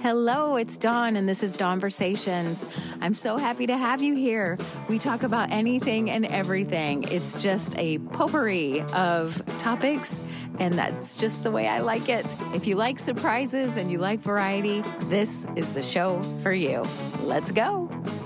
Hello, it's Dawn, and this is Dawnversations. I'm so happy to have you here. We talk about anything and everything. It's just a potpourri of topics, and that's just the way I like it. If you like surprises and you like variety, this is the show for you. Let's go.